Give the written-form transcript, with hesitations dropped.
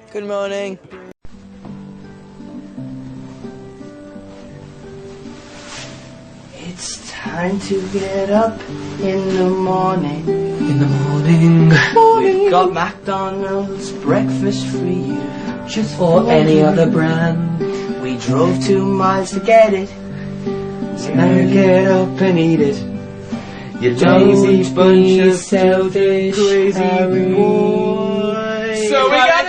Good morning. It's time to get up in the morning. In the morning. We've got McDonald's breakfast for you. Just or any other brand. We drove 2 miles to get it. So now get up and eat it. You lazy bunch of selfish, crazy boys. So we got